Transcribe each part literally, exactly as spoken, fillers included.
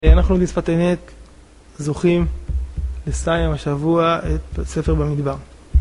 אנחנו לומדים שפת אמת, זוכים לסיים השבוע את ספר במדבר.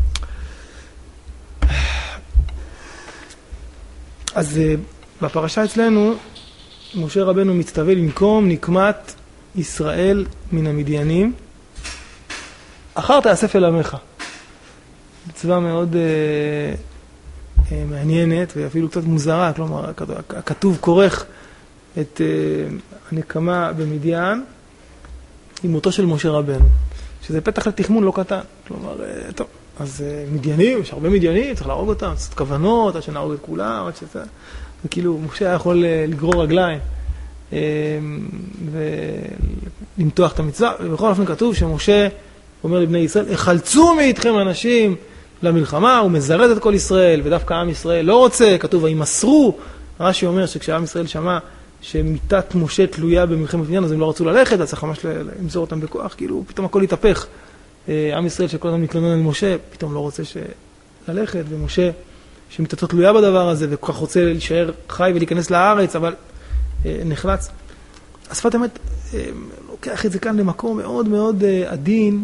אז בפרשה אצלנו, משה רבנו מצטווה לנקום נקמת ישראל מן המדיינים, אחר תאסף אל עמך. מצווה מאוד אה, אה, מעניינת ואפילו קצת מוזרה, כלומר, הכתוב כורך את אה, הנקמה במדיין עם מותו של משה רבנו, שזה פתח לתכמון לא קטן. כלומר, אה, טוב, אז אה, מדיינים, יש הרבה מדיינים, צריך להרוג אותם, לעשות כוונות, עד שנהרוג את כולם, עד שזה... וכאילו, משה היה יכול אה, לגרור רגליים אה, ולמתוח את המצווה, ובכל אופן כתוב שמשה אומר לבני ישראל, החלצו מאיתכם אנשים למלחמה, הוא מזרד את כל ישראל, ודווקא עם ישראל לא רוצה, כתוב, הימסרו. רש"י אומר שכשעם ישראל שמע שמיתת משה תלויה במלחמת מדיין, אז הם לא רצו ללכת, אז צריך ממש למסור אותם בכוח, כאילו פתאום הכל התהפך. עם ישראל שכל הזמן מתלונן על משה, פתאום לא רוצה ללכת, ומשה שמיתתו תלויה בדבר הזה, וכל כך רוצה להישאר חי ולהיכנס לארץ, אבל נחלץ. השפת אמת לוקח את זה כאן למקום מאוד מאוד עדין,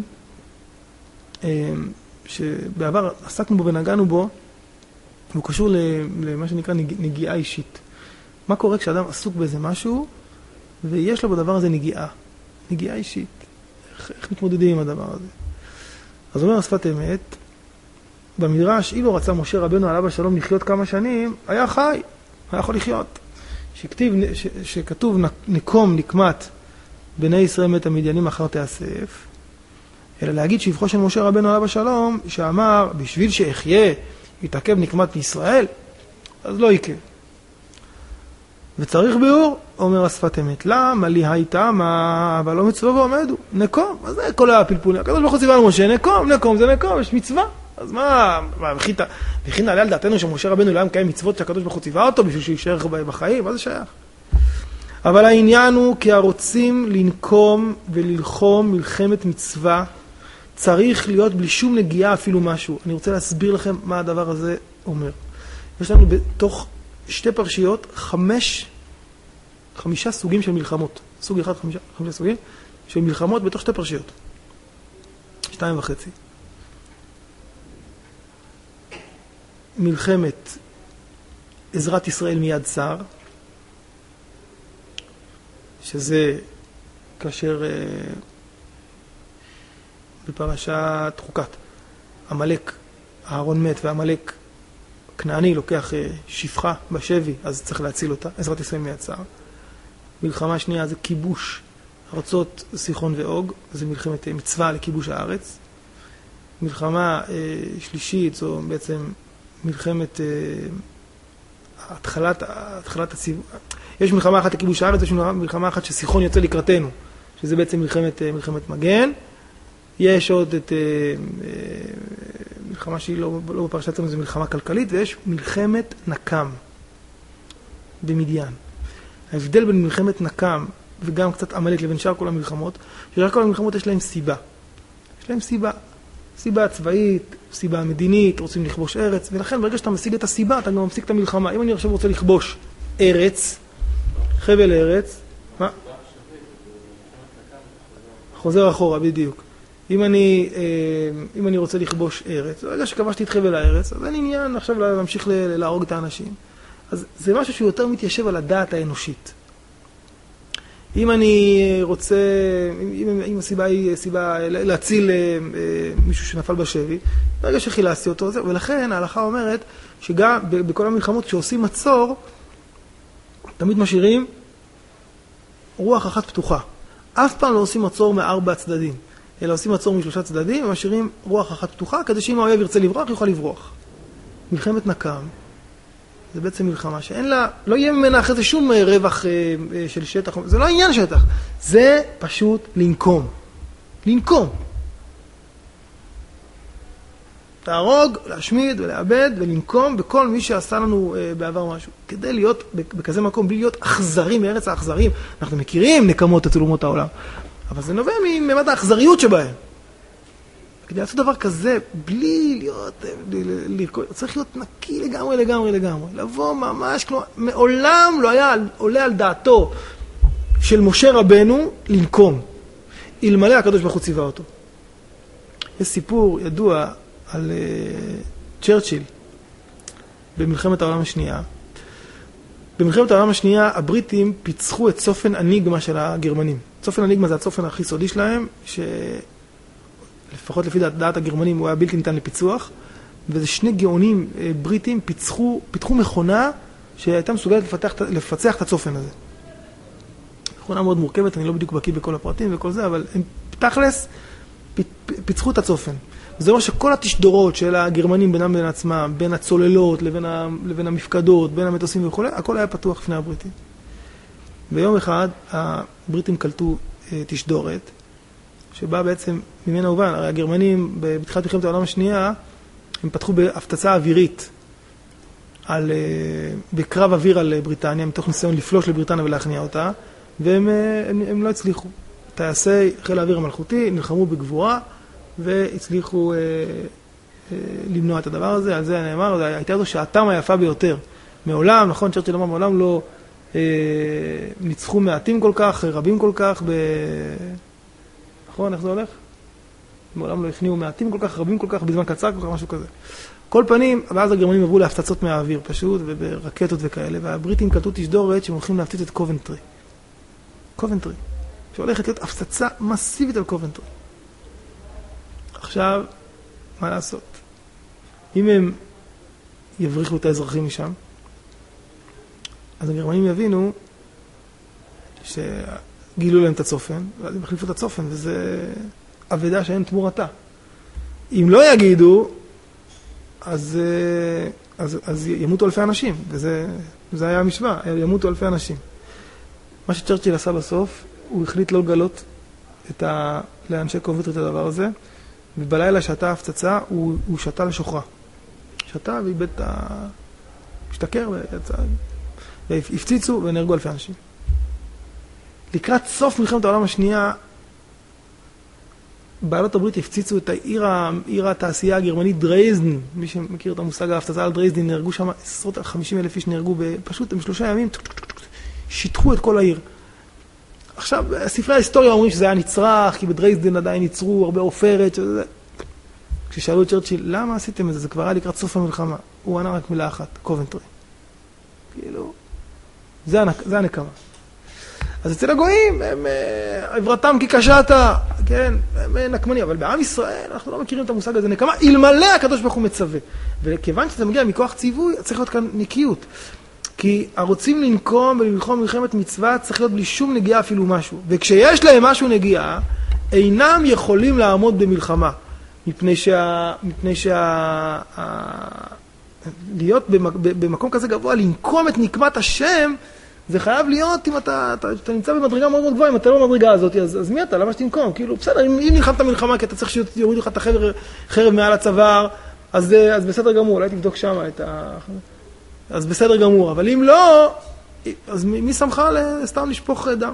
שבעבר עסקנו בו ונגענו בו, והוא קשור למה שנקרא נגיעה אישית. מה קורה כשאדם עסוק באיזה משהו, ויש לו בדבר הזה נגיעה, נגיעה אישית. איך, איך מתמודדים עם הדבר הזה? אז אומר השפת אמת, במדרש, אילו רצה משה רבנו עליו השלום לחיות כמה שנים, היה חי, היה יכול לחיות. שכתיב, ש, שכתוב נקום נקמת בני ישראל מת המדיינים אחר תאסף, אלא להגיד שבחו של משה רבנו עליו השלום, שאמר, בשביל שאחיה יתעכב נקמת ישראל, אז לא יקה. וצריך ביאור, אומר השפת אמת, למה לי הייתה מה, אבל לא מצווה ועומדו, נקום, אז זה כל הפלפולים, הקדוש ברוך הוא ציווה למשה, נקום, נקום, זה נקום, יש מצווה, אז מה, מה, וכי נעלה על דעתנו שמשה רבנו לא היה מקיים מצוות שהקדוש ברוך הוא ציווה אותו, בשביל שהוא יישאר בחיים, מה זה שייך? אבל העניין הוא כי הרוצים לנקום וללחום מלחמת מצווה, צריך להיות בלי שום נגיעה אפילו משהו. אני רוצה להסביר לכם מה הדבר הזה אומר. יש לנו בתוך שתי פרשיות חמש, חמישה סוגים של מלחמות. סוג אחד, חמישה, חמישה סוגים של מלחמות בתוך שתי פרשיות. שתיים וחצי. מלחמת עזרת ישראל מיד צר, שזה כאשר אה, בפרשת חוקת עמלק, אהרון מת והעמלק כנעני לוקח אה, שפחה בשבי, אז צריך להציל אותה, עזרת ישראל מיד צר. מלחמה שנייה זה כיבוש ארצות סיחון ואוג, זה מלחמת אה, מצווה לכיבוש הארץ. מלחמה אה, שלישית זו בעצם מלחמת אה, התחלת, התחלת הציב... יש מלחמה אחת לכיבוש הארץ, יש מלחמה אחת שסיחון יוצא לקראתנו, שזה בעצם מלחמת, מלחמת מגן. יש עוד את מלחמה שהיא לא, לא בפרשת לנו, זה מלחמה כלכלית, ויש מלחמת נקם במדיין. ההבדל בין מלחמת נקם וגם קצת עמלק לבין שאר כל המלחמות, ששאר כל המלחמות יש להם סיבה. יש להם סיבה. סיבה צבאית, סיבה מדינית, רוצים לכבוש ארץ, ולכן ברגע שאתה משיג את הסיבה, אתה גם מפסיק את המלחמה. אם אני עכשיו רוצה לכבוש ארץ, חבל ארץ, מה? חוזר אחורה, בדיוק. אם אני, אם אני רוצה לכבוש ארץ, ברגע שכבשתי את חבל הארץ, אז אין עניין עכשיו להמשיך להרוג את האנשים. אז זה משהו שהוא יותר מתיישב על הדעת האנושית. אם אני רוצה, אם, אם הסיבה היא סיבה להציל מישהו שנפל בשבי, ברגע שחילסתי אותו, זה, ולכן ההלכה אומרת שגם בכל המלחמות כשעושים מצור, תמיד משאירים רוח אחת פתוחה. אף פעם לא עושים מצור מארבע צדדים, אלא עושים מצור משלושה צדדים, ומשאירים רוח אחת פתוחה, כדי שאם האויב ירצה לברוח, יוכל לברוח. מלחמת נקם, זה בעצם מלחמה שאין לה, לא יהיה ממנה אחרי זה שום רווח של שטח, זה לא עניין שטח, זה פשוט לנקום. לנקום. להרוג, להשמיד ולאבד ולנקום בכל מי שעשה לנו בעבר משהו. כדי להיות בכזה מקום, בלי להיות אכזרים מארץ האכזרים. אנחנו מכירים נקמות אצל אומות העולם, אבל זה נובע ממד האכזריות שבהם. כדי לעשות דבר כזה, בלי להיות, צריך להיות נקי לגמרי, לגמרי, לגמרי. לבוא ממש, כלומר, מעולם לא היה עולה על דעתו של משה רבנו לנקום, אלמלא הקדוש ברוך הוא ציווה אותו. יש סיפור ידוע על uh, צ'רצ'יל במלחמת העולם השנייה. במלחמת העולם השנייה הבריטים פיצחו את צופן אניגמה של הגרמנים. צופן אניגמה זה הצופן הכי סודי שלהם, שלפחות לפי דעת, דעת הגרמנים הוא היה בלתי ניתן לפיצוח, וזה שני גאונים uh, בריטים פיצחו, פיתחו מכונה שהייתה מסוגלת לפתח, לפצח את הצופן הזה. מכונה מאוד מורכבת, אני לא בדיוק בקיא בכל הפרטים וכל זה, אבל הם תכלס פיצחו את הצופן. זה אומר שכל התשדורות של הגרמנים בינם בין עצמם, בין הצוללות לבין, ה, לבין המפקדות, בין המטוסים וכו', הכל היה פתוח לפני הבריטים. ביום אחד הבריטים קלטו אה, תשדורת, שבה בעצם ממנה הובן, הרי הגרמנים בתחילת מלחמת העולם השנייה, הם פתחו בהפצצה אווירית, על, אה, בקרב אוויר על בריטניה, מתוך ניסיון לפלוש לבריטניה ולהכניע אותה, והם הם, הם לא הצליחו. טייסי חיל האוויר המלכותי נלחמו בגבורה, והצליחו אה, אה, למנוע את הדבר הזה. על זה נאמר, הייתה זו שעתם היפה ביותר. מעולם, נכון, צ'רצ'יל אמר, מעולם לא אה, ניצחו מעטים כל כך, רבים כל כך, ב... נכון, איך זה הולך? מעולם לא הכניעו מעטים כל כך, רבים כל כך, בזמן קצר כל כך, משהו כזה. כל פנים, ואז הגרמנים עברו להפצצות מהאוויר פשוט, וברקטות וכאלה, והבריטים קלטו תשדורת שהם הולכים להפציץ את קובנטרי. קובנטרי. שהולכת להיות הפצצה מסיבית על קובנטרי. עכשיו, מה לעשות? אם הם יבריחו את האזרחים משם, אז הגרמנים יבינו שגילו להם את הצופן, ואז הם יחליפו את הצופן, וזה עבדה שאין תמורתה. אם לא יגידו, אז, אז, אז ימותו אלפי אנשים, וזה, וזה היה המשוואה, ימותו אלפי אנשים. מה שצ'רצ'יל עשה בסוף, הוא החליט לא לגלות את ה... לאנשי קובנטרי את הדבר הזה, ובלילה שעתה ההפצצה, הוא, הוא שתה לשוחרה. שתה ואיבד את ה... השתכר ויצא... והפציצו ונהרגו אלפי אנשים. לקראת סוף מלחמת העולם השנייה, בעלות הברית הפציצו את העיר, העיר התעשייה הגרמנית דרייזדן. מי שמכיר את המושג ההפצצה על דרייזדן, נהרגו שם עשרות חמישים אלף איש נהרגו פשוט עם שלושה ימים, שיטחו את כל העיר. עכשיו, ספרי ההיסטוריה אומרים שזה היה נצרך, כי בדרייזדן עדיין ייצרו הרבה עופרת, שזה... כששאלו את צ'רצ'יל, למה עשיתם את זה? זה כבר היה לקראת סוף המלחמה. הוא ענה רק מילה אחת, קובנטרי. כאילו, זה, הנק... זה הנקמה. אז אצל הגויים, הם עברתם כי קשתה, כן, הם נקמני, אבל בעם ישראל אנחנו לא מכירים את המושג הזה נקמה, אלמלא הקדוש ברוך הוא מצווה. וכיוון שזה מגיע מכוח ציווי, צריך להיות כאן נקיות. כי הרוצים לנקום וללחום מלחמת מצווה צריך להיות בלי שום נגיעה אפילו משהו. וכשיש להם משהו נגיעה, אינם יכולים לעמוד במלחמה. מפני שה... מפני שה... ה... להיות במקום כזה גבוה, לנקום את נקמת השם, זה חייב להיות אם אתה, אתה, אתה נמצא במדרגה מאוד מאוד גבוהה, אם אתה לא במדרגה הזאת, אז, אז מי אתה? למה שתנקום? כאילו, בסדר, אם, אם נלחמת מלחמה, כי אתה צריך שיורידו לך את החרב, חרב מעל הצוואר, אז, אז בסדר גמור, אולי תבדוק שם את ה... אז בסדר גמור, אבל אם לא, אז מי, מי שמך סתם לשפוך דם?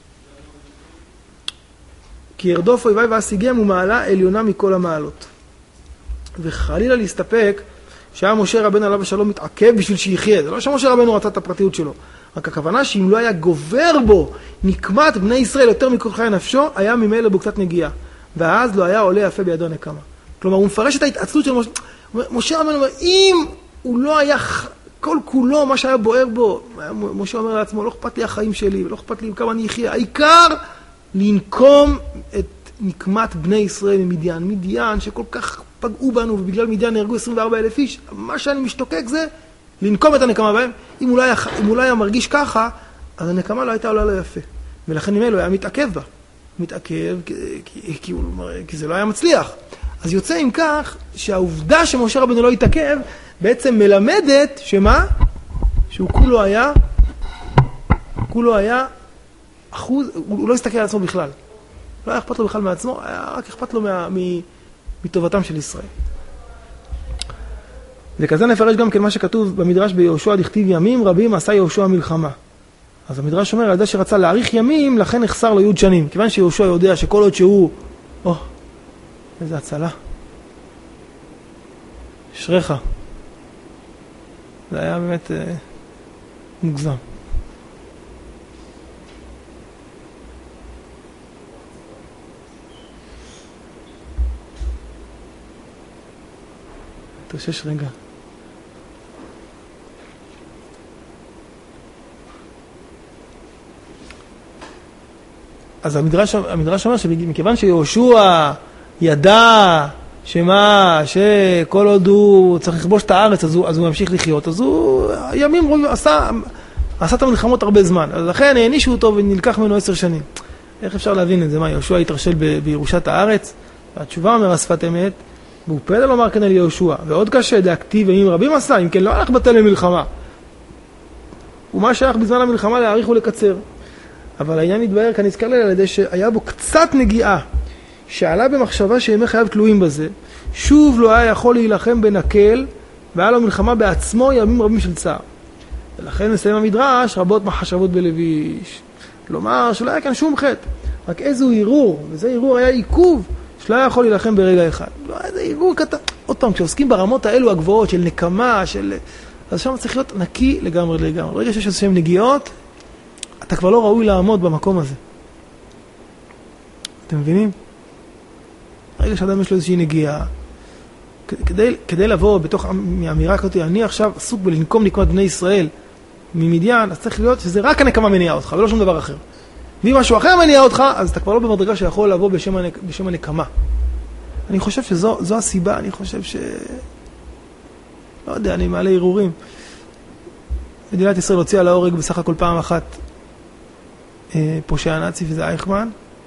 כי ירדוף אויבי ואשיגם הוא מעלה עליונה מכל המעלות. וחלילה להסתפק שהיה משה רבנו עליו השלום מתעכב בשביל שיחיה. זה לא שמשה רבנו רצה את הפרטיות שלו. רק הכוונה שאם לא היה גובר בו נקמת בני ישראל יותר מכל חיי נפשו, היה ממילא בו קצת נגיעה. ואז לא היה עולה יפה בידו נקמה. כלומר, הוא מפרש את ההתעצלות של משה. משה רבנו אומר, אם הוא לא היה כל כולו מה שהיה בוער בו, משה אומר לעצמו, לא אכפת לי החיים שלי, ולא אכפת לי כמה אני אחיה. העיקר לנקום את נקמת בני ישראל ממדיין. מדיין שכל כך פגעו בנו, ובגלל מדיין נהרגו עשרים וארבעה אלף איש. מה שאני משתוקק זה לנקום את הנקמה בהם. אם הוא לא היה, אם הוא לא היה מרגיש ככה, אז הנקמה לא הייתה עולה לו יפה. ולכן ממנו היה מתעכב בה. מתעכב כי, כי, כי, כי זה לא היה מצליח. אז יוצא עם כך שהעובדה שמשה רבנו לא התעכב, בעצם מלמדת שמה? שהוא כולו היה, כולו היה אחוז, הוא לא הסתכל על עצמו בכלל. לא היה אכפת לו בכלל מעצמו, היה רק אכפת לו מה, מטובתם של ישראל. וכזה נפרש גם כן מה שכתוב במדרש ביהושע דכתיב ימים רבים עשה יהושע מלחמה. אז המדרש אומר על זה שרצה להאריך ימים, לכן נחסר לו יוד שנים. כיוון שיהושע יודע שכל עוד שהוא, או, איזה הצלה. אשריך. זה היה באמת אה, מוגזם. תושש רגע. אז המדרש, המדרש אומר שמכיוון שיהושע ידע שמה, שכל עוד הוא צריך לכבוש את הארץ, אז הוא, אז הוא ממשיך לחיות, אז הוא ימים עשה, עשה את המלחמות הרבה זמן. אז לכן הענישו אותו ונלקח ממנו עשר שנים. איך אפשר להבין את זה? מה, יהושע התרשל ב, בירושת הארץ? והתשובה אומר השפת אמת, והוא פלא לומר כאן על יהושע. ועוד קשה, דאקטיב ימים רבים עשה, אם כן לא הלך בטל למלחמה. ומה שייך בזמן המלחמה להאריך ולקצר. אבל העניין מתבהר כאן נזכר לי על ידי שהיה בו קצת נגיעה, שעלה במחשבה שימי חייו תלויים בזה, שוב לא היה יכול להילחם בנקל, והיה לו מלחמה בעצמו ימים רבים של צער. ולכן מסיים המדרש רבות מחשבות בלביש. כלומר, שלא היה כאן שום חטא, רק איזו ערעור, וזה ערעור היה עיכוב, שלא היה יכול להילחם ברגע אחד. לא, איזה ערעור קטן. עוד פעם, כשעוסקים ברמות האלו הגבוהות של נקמה, של... אז שם צריך להיות נקי לגמרי לגמרי. ברגע שיש איזשהם נגיעות, אתה כבר לא ראוי לעמוד במקום הזה. אתם מבינים? ברגע שאדם יש לו איזושהי נגיעה, כדי, כדי לבוא בתוך האמירה כזאת, אני עכשיו עסוק בלנקום נקמת בני ישראל ממדיין, אז צריך להיות שזה רק הנקמה מניעה אותך, ולא שום דבר אחר. ואם משהו אחר מניעה אותך, אז אתה כבר לא במדרגה שיכול לבוא בשם, הנק, בשם הנקמה. אני חושב שזו זו הסיבה, אני חושב ש... לא יודע, אני מעלה ערעורים. מדינת ישראל הוציאה להורג בסך הכל פעם אחת פושע נאצי, וזה אייכמן.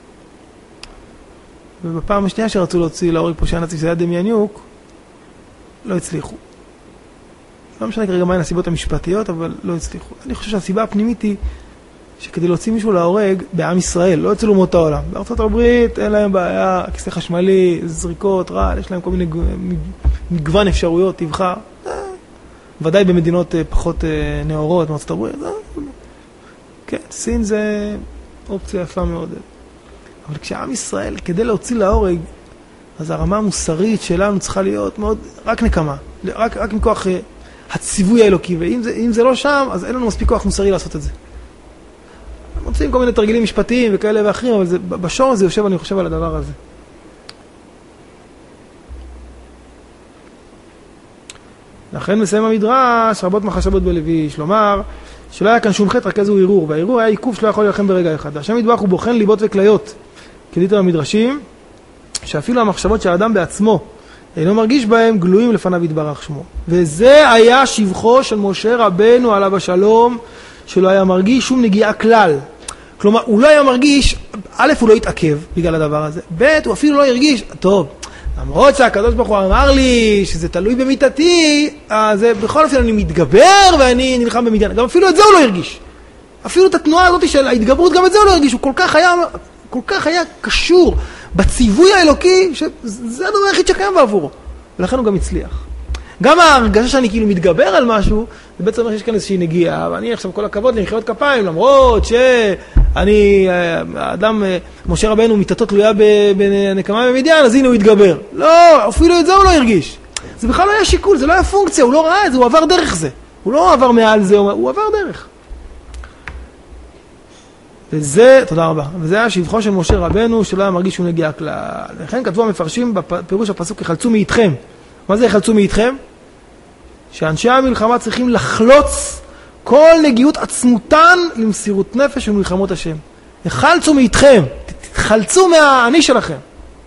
ובפעם השנייה שרצו להוציא להורג פושע נאצי, שזה היה דמיאניוק, לא הצליחו. לא משנה כרגע מהן הסיבות המשפטיות, אבל לא הצליחו. אני חושב שהסיבה הפנימית היא שכדי להוציא מישהו להורג בעם ישראל, לא אצל אומות העולם. בארצות הברית אין להם בעיה, כיסא חשמלי, זריקות, רעל, יש להם כל מיני מגוון אפשרויות, תבחר. ודאי במדינות פחות נאורות, מארצות הברית. כן, סין זה אופציה יפה מאוד. אבל כשעם ישראל, כדי להוציא להורג, אז הרמה המוסרית שלנו צריכה להיות מאוד, רק נקמה, רק, רק עם כוח הציווי האלוקי, ואם זה, אם זה לא שם, אז אין לנו מספיק כוח מוסרי לעשות את זה. מוצאים כל מיני תרגילים משפטיים וכאלה ואחרים, אבל זה, בשור הזה יושב, אני חושב על הדבר הזה. לכן מסיים המדרש, רבות מחשבות בלביש, לומר, שלא היה כאן שום חטא, רק איזו ערעור, והערעור היה עיכוב שלא יכול להילחם ברגע אחד. השם יתברך הוא בוחן ליבות וכליות, כדיטר המדרשים, שאפילו המחשבות שהאדם בעצמו אינו מרגיש בהם, גלויים לפניו יתברך שמו. וזה היה שבחו של משה רבנו עליו השלום, שלא היה מרגיש שום נגיעה כלל. כלומר, הוא לא היה מרגיש, א', הוא לא התעכב בגלל הדבר הזה, ב', הוא אפילו לא הרגיש, טוב, למרות שהקדוש ברוך הוא אמר לי שזה תלוי במיטתי, אז בכל אופן אני מתגבר ואני נלחם במדיין. גם אפילו את זה הוא לא הרגיש. אפילו את התנועה הזאת של ההתגברות, גם את זה הוא לא הרגיש. הוא כל כך היה, כל כך היה קשור בציווי האלוקי, שזה הדבר היחיד שקיים בעבורו. ולכן הוא גם הצליח. גם ההרגשה שאני כאילו מתגבר על משהו, זה בעצם אומר שיש כאן איזושהי נגיעה, ואני עכשיו כל הכבוד למחיאות כפיים, למרות שאני, האדם, משה רבנו, מיטתו תלויה בנקמה במדיין, אז הנה הוא התגבר. לא, אפילו את זה הוא לא הרגיש. זה בכלל לא היה שיקול, זה לא היה פונקציה, הוא לא ראה את זה, הוא עבר דרך זה. הוא לא עבר מעל זה, הוא עבר דרך. וזה, תודה רבה, וזה היה שבחו של משה רבנו, שלא היה מרגיש שהוא נגיע כלל. לכן כתבו המפרשים בפירוש הפסוק, יחלצו מאיתכם. מה זה יחלצו מאיתכם? שאנשי המלחמה צריכים לחלוץ כל נגיעות עצמותן למסירות נפש ומלחמות השם. יחלצו מאיתכם, תתחלצו מהאני שלכם.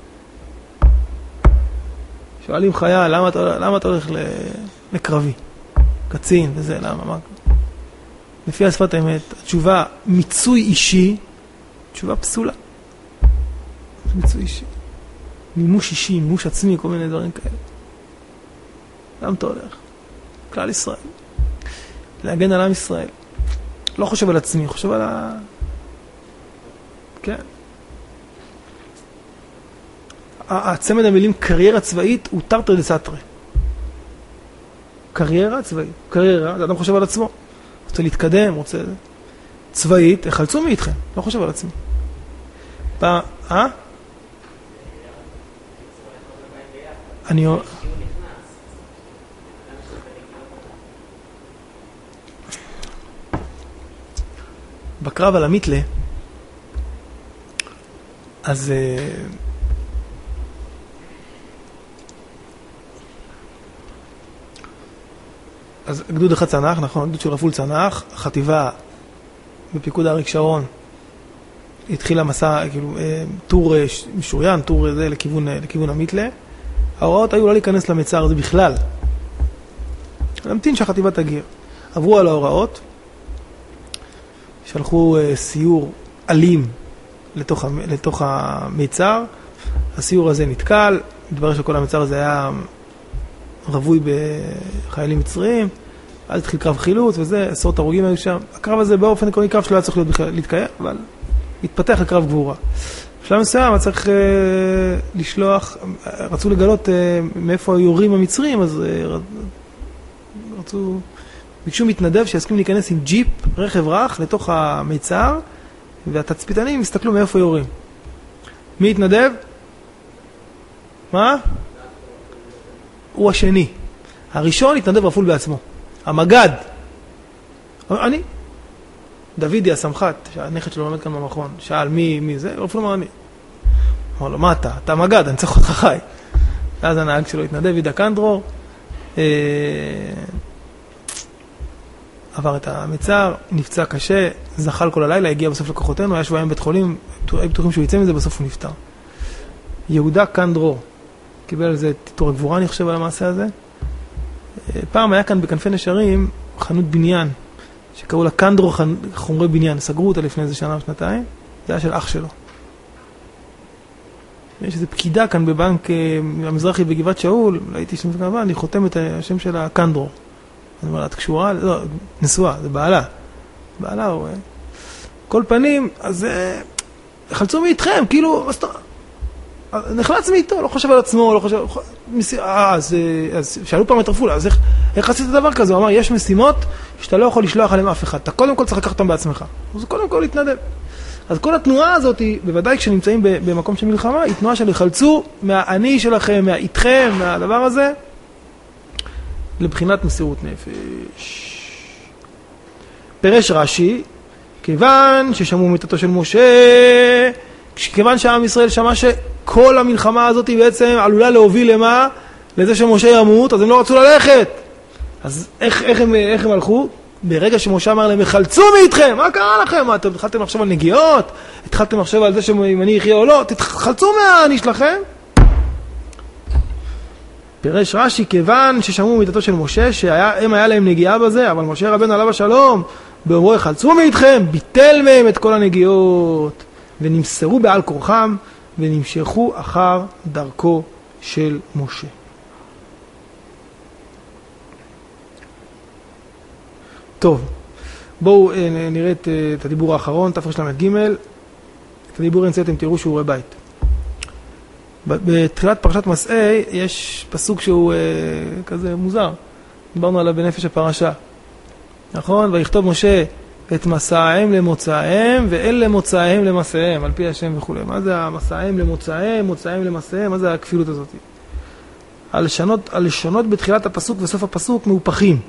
שואלים חייל, למה אתה, למה אתה הולך לקרבי? קצין וזה, למה? מה? לפי השפת האמת, התשובה מיצוי אישי, תשובה פסולה. מיצוי אישי. מימוש אישי, מימוש עצמי, כל מיני דברים כאלה. למה אתה הולך? כלל ישראל. להגן על עם ישראל. לא חושב על עצמי, חושב על ה... כן. הצמד המילים קריירה צבאית הוא תרתי דסתרי. קריירה צבאית. קריירה, זה אדם חושב על עצמו. רוצה להתקדם, רוצה... צבאית, החלצו מאיתכם. לא חושב על עצמי. פעם... אה? אני... בקרב על המיתלה, אז אז גדוד אחד צנח, נכון, גדוד של רפול צנח, החטיבה בפיקוד אריק שרון, התחילה מסע, כאילו, טור משוריין, טור זה לכיוון, לכיוון המיתלה. ההוראות היו לא להיכנס למצר הזה בכלל. להמתין שהחטיבה תגיע. עברו על ההוראות, שלחו סיור אלים לתוך, לתוך המצר. הסיור הזה נתקל, מתברר שכל המצר הזה היה רבוי בחיילים מצריים, אז התחיל קרב חילוץ וזה, עשרות הרוגים היו שם. הקרב הזה באופן עקרוני קרב שלא היה צריך להיות בכלל, להתקיים, אבל התפתח לקרב גבורה. בשלב מסוים היה צריך אה, לשלוח, רצו לגלות אה, מאיפה יורים המצרים, אז אה, רצו, ביקשו מתנדב שיסכים להיכנס עם ג'יפ, רכב רך, לתוך המיצר, והתצפיתנים הסתכלו מאיפה יורים. מי התנדב? מה? הוא השני. הראשון התנדב רפול בעצמו. המגד. אני. דוידי הסמח"ט, שהנכד שלו לומד כאן במכון, שאל מי, מי זה? רפול אמר אני. אמר לו, מה אתה? אתה מגד, אני צריך אותך חי. ואז הנהג שלו התנדב, ידע קנדרור, אה, עבר את המצר, נפצע קשה, זחל כל הלילה, הגיע בסוף לכוחותינו, היה שבועיים בית חולים, היו בטוחים שהוא יצא מזה, בסוף הוא נפטר. יהודה קנדרור, קיבל על זה תיאור הגבורה, אני חושב על המעשה הזה. פעם היה כאן בכנפי נשרים חנות בניין, שקראו לה קנדרו חומרי בניין, סגרו אותה לפני איזה שנה או שנתיים, זה היה של אח שלו. יש איזו פקידה כאן בבנק המזרחי בגבעת שאול, הייתי שם כמובן, אני חותם את השם של הקנדרו. אני אומר לה, את קשורה? לא, נשואה, זה בעלה. בעלה הוא... כל פנים, אז חלצו מאיתכם, כאילו, נחלץ מאיתו, לא חושב על עצמו, לא חושב... אז, אז שאלו פעם את רפול, אז איך, איך עשית דבר כזה? הוא אמר, יש משימות שאתה לא יכול לשלוח עליהם אף אחד. אתה קודם כל צריך לקחת אותם בעצמך. אז קודם כל להתנדב. אז כל התנועה הזאת, בוודאי כשנמצאים במקום של מלחמה, היא תנועה של חלצו מהאני שלכם, מהאיתכם, מהדבר הזה, לבחינת מסירות נפש. פרש רש"י, כיוון ששמעו מיתתו של משה, כיוון שהעם ישראל שמע שכל המלחמה הזאת בעצם עלולה להוביל למה? לזה שמשה ימות, אז הם לא רצו ללכת. אז איך, איך, הם, איך הם הלכו? ברגע שמשה אמר להם, חלצו מאיתכם, מה קרה לכם? מה, אתם התחלתם לחשוב על נגיעות? התחלתם לחשוב על זה שאם אני אחיה או לא? תחלצו מהאני שלכם. פירש רש"י, כיוון ששמעו מיתתו של משה, שהם היה להם נגיעה בזה, אבל משה רבנו עליו השלום, באומרו, חלצו מאיתכם, ביטל מהם את כל הנגיעות, ונמסרו בעל כורחם, ונמשכו אחר דרכו של משה. טוב, בואו נראה את, את הדיבור האחרון, תרל"ג. את הדיבור הנצא אתם תראו שיעורי בית. בתחילת פרשת מסעי יש פסוק שהוא אה, כזה מוזר. דיברנו עליו בנפש הפרשה. נכון? ויכתוב משה את מסעיהם למוצאיהם ואל למוצאיהם למסעיהם, על פי השם וכו'. מה זה המסעיהם למוצאיהם, מוצאיהם למסעיהם? מה זה הכפילות הזאת? הלשונות, הלשונות בתחילת הפסוק וסוף הפסוק מהופכים.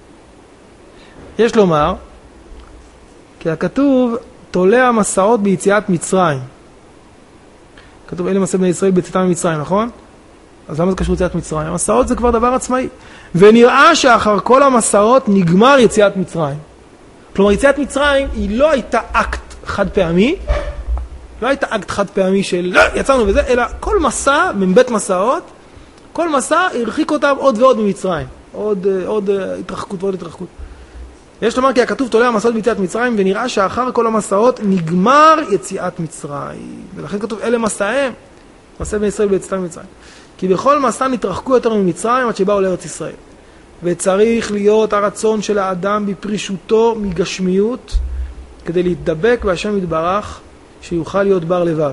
יש לומר, כי הכתוב תולע מסעות ביציאת מצרים. כתוב אלה מסע בני ישראל בצאתם ממצרים, נכון? אז למה זה קשור יציאת מצרים? המסעות זה כבר דבר עצמאי. ונראה שאחר כל המסעות נגמר יציאת מצרים. כלומר, יציאת מצרים היא לא הייתה אקט חד פעמי, לא הייתה אקט חד פעמי של לא, יצאנו וזה, אלא כל מסע, מבית מסעות, כל מסע הרחיק אותם עוד ועוד ממצרים. עוד, עוד התרחקות ועוד התרחקות. יש לומר כי הכתוב תולע מסעות ביציאת מצרים, ונראה שאחר כל המסעות נגמר יציאת מצרים. ולכן כתוב אלה מסעיהם, מסע בני ישראל ביציאתם ממצרים. כי בכל מסע נתרחקו יותר ממצרים עד שבאו לארץ ישראל. וצריך להיות הרצון של האדם בפרישותו מגשמיות, כדי להתדבק בהשם יתברך, שיוכל להיות בר לבב.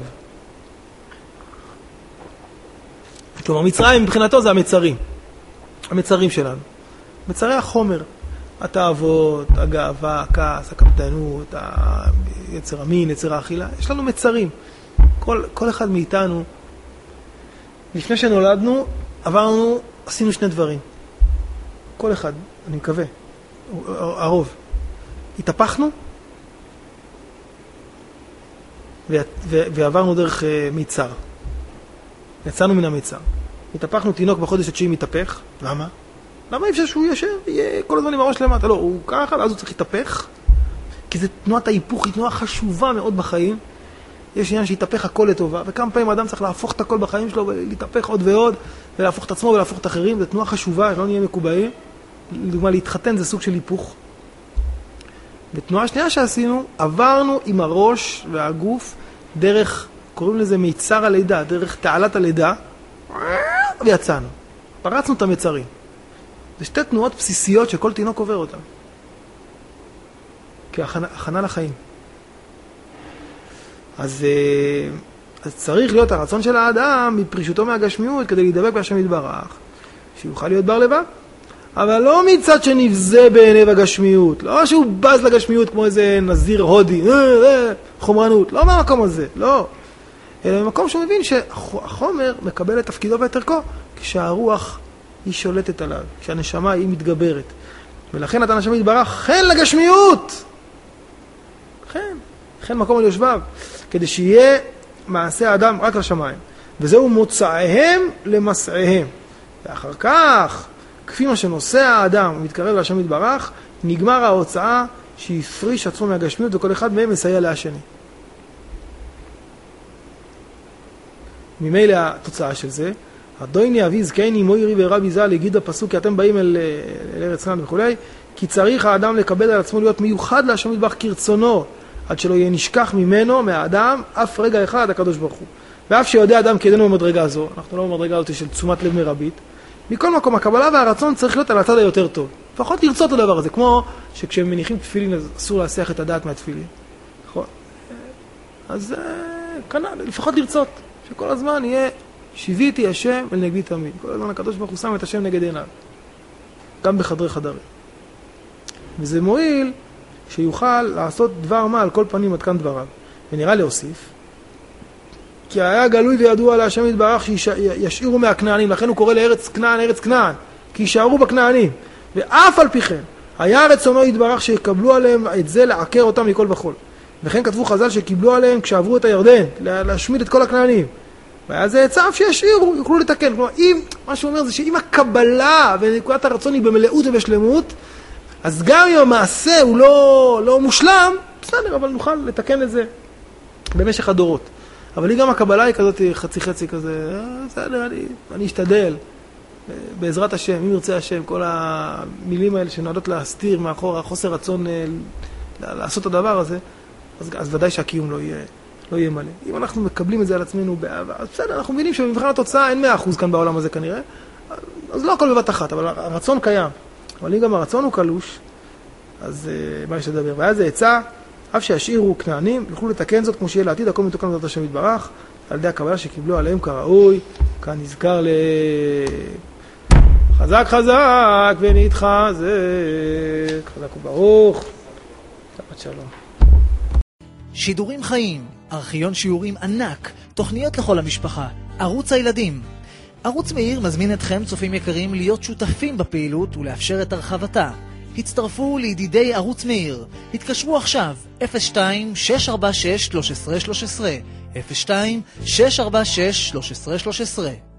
כלומר, מצרים מבחינתו זה המצרים. המצרים שלנו. מצרי החומר. התאוות, הגאווה, הכעס, הקפדנות, יצר המין, יצר האכילה. יש לנו מצרים. כל, כל אחד מאיתנו, לפני שנולדנו, עברנו, עשינו שני דברים. כל אחד, אני מקווה, הרוב. התהפכנו, ועברנו דרך מיצר. יצאנו מן המיצר. התהפכנו, תינוק בחודש התשיעי מתהפך. למה? למה אי אפשר שהוא יושב, יהיה כל הזמן עם הראש למטה? לא, הוא ככה, ואז הוא צריך להתהפך, כי זה תנועת ההיפוך, היא תנועה חשובה מאוד בחיים. יש עניין שיתהפך הכל לטובה, וכמה פעמים האדם צריך להפוך את הכל בחיים שלו, ולהתהפך עוד ועוד, ולהפוך את עצמו ולהפוך את אחרים. זו תנועה חשובה, לא נהיה מקובעים. לדוגמה, להתחתן זה סוג של היפוך. בתנועה השנייה שעשינו, עברנו עם הראש והגוף דרך, קוראים לזה מיצר הלידה, דרך תעלת הלידה, ויצאנו. פרצנו את המצרים. זה שתי תנועות בסיסיות שכל תינוק עובר אותן. כהכנה לחיים. אז, אז צריך להיות הרצון של האדם מפרישותו מהגשמיות כדי להידבק בהשם יתברך, שיוכל להיות בר לבב. אבל לא מצד שנבזה בעיניו הגשמיות, לא שהוא בז לגשמיות כמו איזה נזיר הודי, אה, אה, חומרנות, לא מהמקום הזה, לא. אלא במקום שהוא מבין שהחומר מקבל את תפקידו ואת ערכו, כשהרוח היא שולטת עליו, כשהנשמה היא מתגברת. ולכן נתן השם יתברך חן לגשמיות. חן, חן מקום על יושביו, כדי שיהיה מעשה האדם רק לשמיים. וזהו מוצאיהם למסעיהם. ואחר כך, כפי מה שנושא האדם ומתקרב להשם יתברך, נגמר ההוצאה שיפריש עצמו מהגשמיות, וכל אחד מהם מסייע לאשני. ממילא התוצאה של זה, הדויני אבי זקני מוירי ורבי ז"ל יגיד הפסוק, כי אתם באים אל, אל ארץ כנען וכו', כי צריך האדם לקבל על עצמו להיות מיוחד להשם יתברך כרצונו, עד שלא יהיה נשכח ממנו, מהאדם, אף רגע אחד הקדוש ברוך הוא. ואף שיודע אדם כי ידנו במדרגה זו, אנחנו לא במדרגה הזאת של תשומת לב מרבית, מכל מקום הקבלה והרצון צריך להיות על הצד היותר טוב. לפחות לרצות את הדבר הזה, כמו שכשהם מניחים תפילין אז אסור להסיח את הדעת מהתפילין. נכון? אז כנ"ל, לפחות לרצות, שכל הזמן יהיה שיביתי השם אל נגדי תמיד. כל הזמן הקדוש ברוך הוא שם את השם נגד עיניו. גם בחדרי חדרים. וזה מועיל שיוכל לעשות דבר מה על כל פנים עד כאן דבריו. ונראה להוסיף, כי היה גלוי וידוע להשם יתברך שישאירו מהכנענים, לכן הוא קורא לארץ כנען, ארץ כנען, כי יישארו בכנענים. ואף על פי כן, היה רצונו יתברך שיקבלו עליהם את זה לעקר אותם מכל וכל. וכן כתבו חז"ל שקיבלו עליהם כשעברו את הירדן, להשמיד את כל הכנענים. והיה זה צו שישאירו, יוכלו לתקן. כלומר, אם, מה שהוא אומר זה שאם הקבלה ונקודת הרצון היא במלאות ובשלמות, אז גם אם המעשה הוא לא, לא מושלם, בסדר, אבל נוכל לתקן את זה במשך הדורות. אבל היא גם הקבלה היא כזאת חצי חצי כזה, בסדר, אני, אני אשתדל, בעזרת השם, אם ירצה השם, כל המילים האלה שנועדות להסתיר מאחור, החוסר רצון לעשות את הדבר הזה, אז, אז ודאי שהקיום לא יהיה, לא יהיה מלא. אם אנחנו מקבלים את זה על עצמנו באהבה, אז בסדר, אנחנו מבינים שבמבחן התוצאה אין מאה אחוז כאן בעולם הזה כנראה, אז לא הכל בבת אחת, אבל הרצון קיים. אבל אם גם הרצון הוא קלוש, אז uh, מה יש לדבר? והיה זה עצה, אף שישאירו כנענים, יוכלו לתקן זאת כמו שיהיה לעתיד, הכל מתוקן בדעת השם יתברך, על ידי הקבלה שקיבלו עליהם כראוי, כאן נזכר ל... חזק חזק ונתחזק, חזק וברוך, שבת שלום. שידורים חיים, ארכיון שיעורים ענק, תוכניות לכל המשפחה, ערוץ הילדים. ערוץ מאיר מזמין אתכם, צופים יקרים, להיות שותפים בפעילות ולאפשר את הרחבתה. הצטרפו לידידי ערוץ מאיר. התקשרו עכשיו אפס שתיים שש ארבע שש שלוש עשרה שלוש עשרה אפס שתיים שש ארבע שש שלוש עשרה שלוש עשרה